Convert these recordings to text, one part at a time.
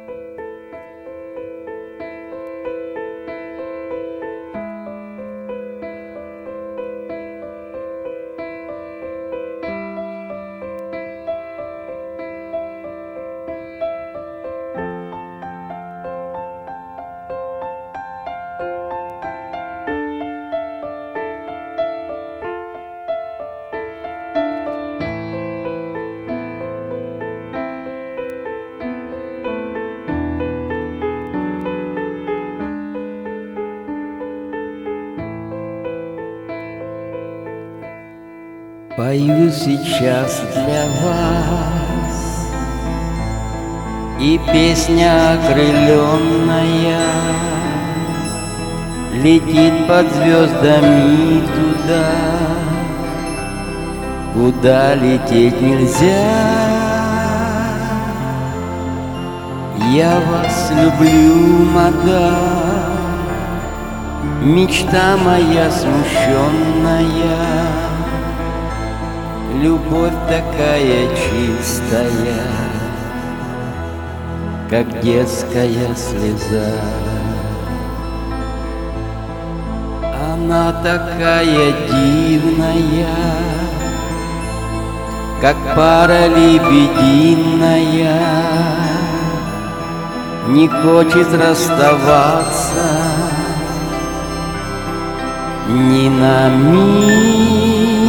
Пою сейчас для вас, и песня окрыленная летит под звездами туда, куда лететь нельзя. Я вас люблю, мадам, мечта моя смущенная. Любовь такая чистая, как детская слеза. Она такая дивная, как пара лебединая, не хочет расставаться ни на миг.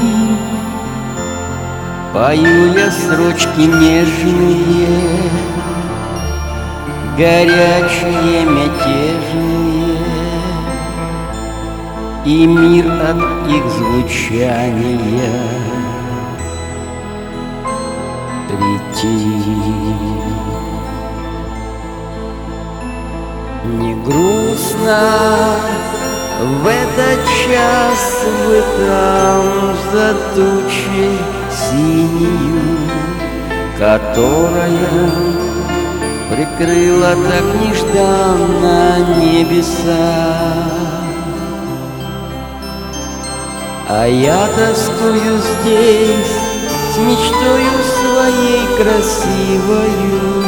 Пою я строчки нежные, горячие, мятежные, и мир от их звучания притих. Не грустно в этот час вы там за тучей синюю, которая прикрыла так нежданно небеса. А я тоскую здесь с мечтою своей красивою.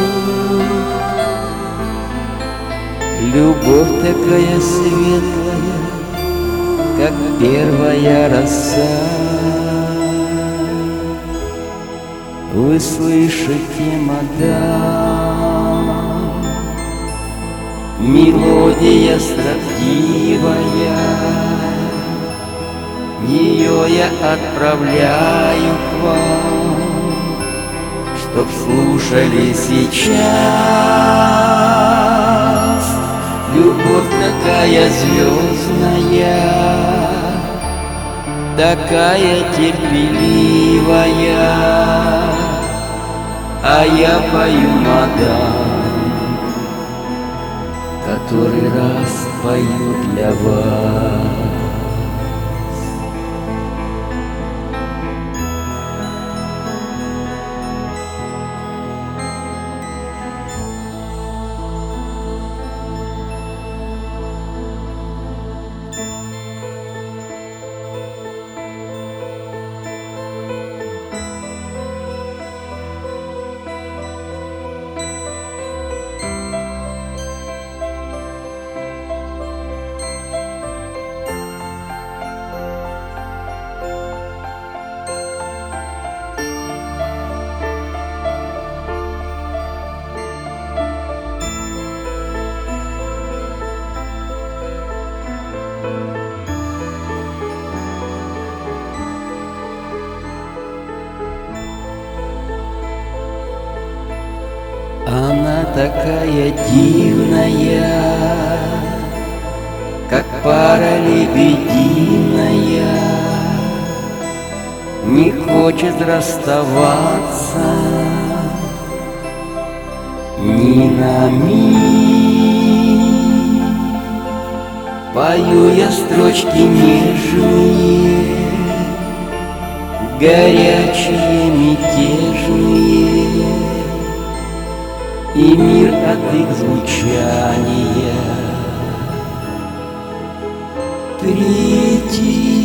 Любовь такая светлая, как первая роса. Вы слышите, мадам, мелодия строптивая, ее я отправляю к вам, чтоб слушали сейчас. Любовь такая звездная, такая терпеливая, а я пою, мадам, который раз пою для вас. Она такая дивная, как пара лебединая, не хочет расставаться ни на миг. Пою я строчки нежные, горячие, мятежные, и мир от их звучания притих.